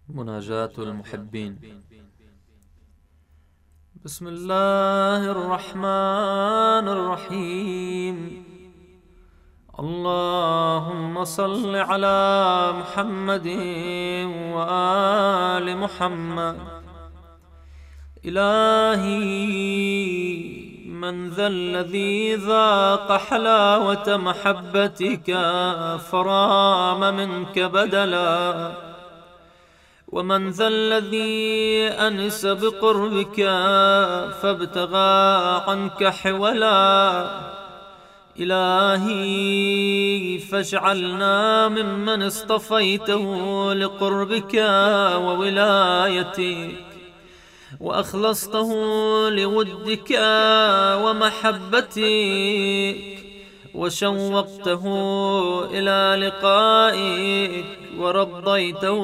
مناجاة المحبين. بسم الله الرحمن الرحيم. اللهم صل على محمد وآل محمد. إلهي من ذا الذي ذاق حلاوة محبتك فرام منك بدلا، ومن ذا الذي أنس بقربك فابتغى عنك حولا. إلهي فاجعلنا ممن اصطفيته لقربك وولايتك، وأخلصته لودك ومحبتك، وشوقته إلى لقائك، ورضيته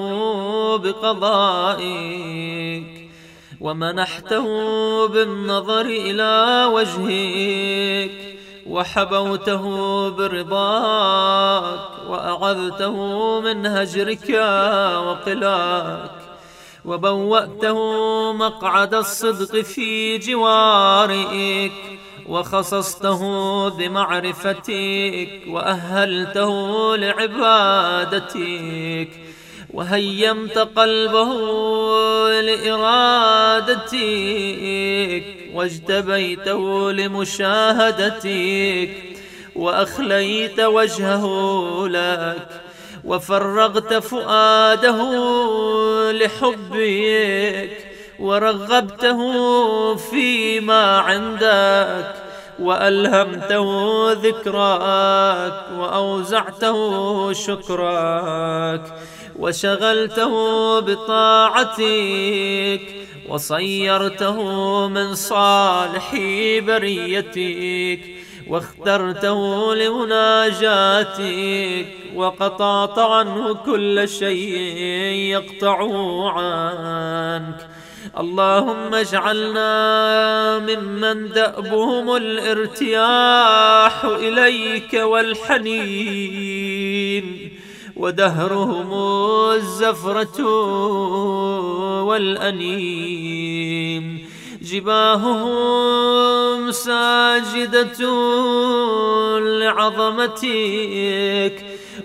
بقضائك، ومنحته بالنظر إلى وجهك، وحبوته برضاك، وأعذته من هجرك وقلاك، وبوأته مقعد الصدق في جوارك، وخصصته بمعرفتك، وأهلته لعبادتك، وهيمت قلبه لإرادتك، واجتبيته لمشاهدتك، وأخليت وجهه لك، وفرغت فؤاده لحبك، ورغبته فيما عندك، وألهمته ذكراك، وأوزعته شكراك، وشغلته بطاعتك، وصيرته من صالح بريتك، واخترته لمناجاتك، وقطعت عنه كل شيء يقطعه عنك. اللهم اجعلنا ممن دأبهم الارتياح إليك والحنين، ودهرهم الزفرة والأنين، جباههم ساجدة لعظمتك،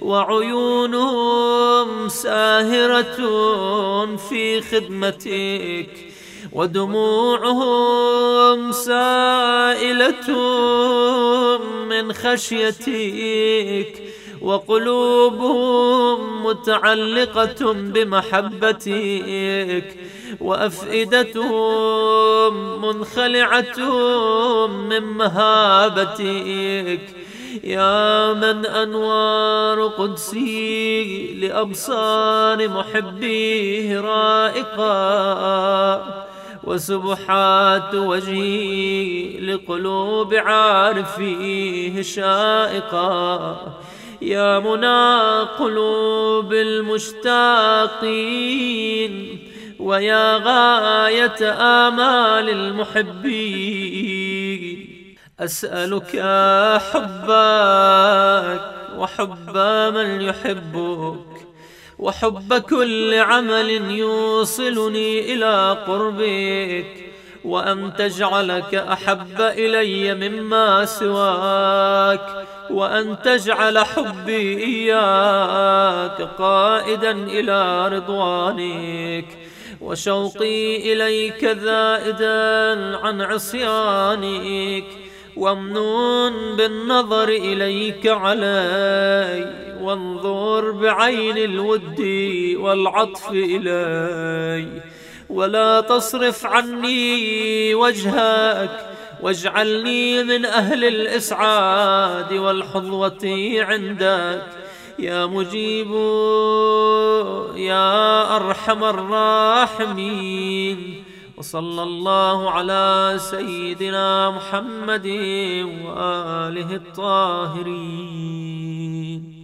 وعيونهم ساهرة في خدمتك، ودموعهم سائلة من خشيتك، وقلوبهم متعلقة بمحبتك، وأفئدتهم منخلعة من مهابتك. يا من أنوار قدسي لأبصار محبيه رائقة، وسبحات وجهي لقلوب عارفيه شائقة. يا منى قلوب المشتاقين، ويا غاية آمال المحبين، أسألك حبك وحب من يحبك، وحب كل عمل يوصلني إلى قربك، وأن تجعلك أحب إلي مما سواك، وأن تجعل حبي إياك قائدا إلى رضوانك، وشوقي إليك زائدا عن عصيانك، وامنون بالنظر إليك علي، وانظر بعين الود والعطف إلي، ولا تصرف عني وجهك، واجعلني من أهل الإسعاد والحظوة عندك. يا مجيب يا أرحم الراحمين، وصلى الله على سيدنا محمد وآله الطاهرين.